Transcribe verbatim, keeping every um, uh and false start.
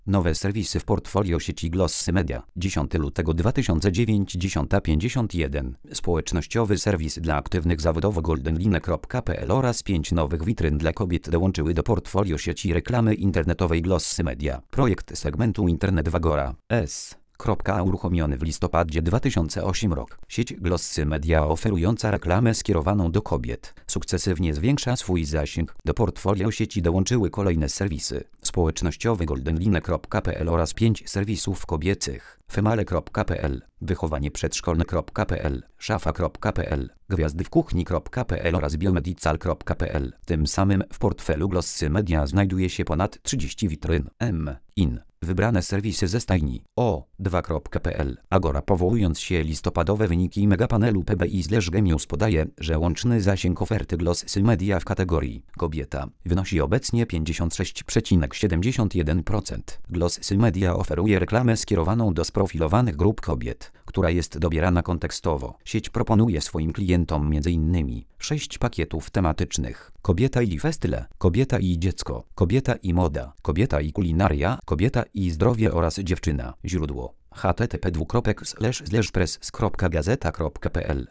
Nowe serwisy w portfolio sieci Glossy Media. dziesiątego lutego dwa tysiące dziewiątego, dziesiąta pięćdziesiąt jeden. Społecznościowy serwis dla aktywnych zawodowo goldenline kropka p l oraz pięć nowych witryn dla kobiet dołączyły do portfolio sieci reklamy internetowej Glossy Media. Projekt segmentu Internet Wagora S. uruchomiony w listopadzie dwa tysiące ósmego rok. Sieć Glossy Media oferująca reklamę skierowaną do kobiet sukcesywnie zwiększa swój zasięg. Do portfolio sieci dołączyły kolejne serwisy: społecznościowy goldenline kropka p l oraz pięć serwisów kobiecych: female kropka p l, wychowanie przedszkolne kropka p l, szafa kropka p l, gwiazdy w kuchni kropka p l oraz biomedical kropka p l. Tym samym w portfelu Glossy Media znajduje się ponad trzydzieści witryn. M. In. Wybrane serwisy ze stajni o dwa kropka p l. Agora, powołując się listopadowe wyniki megapanelu P B I slash Gemius, podaje, że łączny zasięg oferty Glossy Media w kategorii kobieta wynosi obecnie pięćdziesiąt sześć przecinek siedemdziesiąt jeden procent. Glossy Media oferuje reklamę skierowaną do sprofilowanych grup kobiet, która jest dobierana kontekstowo. Sieć proponuje swoim klientom m.in. sześć pakietów tematycznych: kobieta i festyle, kobieta i dziecko, kobieta i moda, kobieta i kulinaria, kobieta i zdrowie oraz dziewczyna. Źródło: h t t p dwukropek slash slash press kropka gazeta kropka p l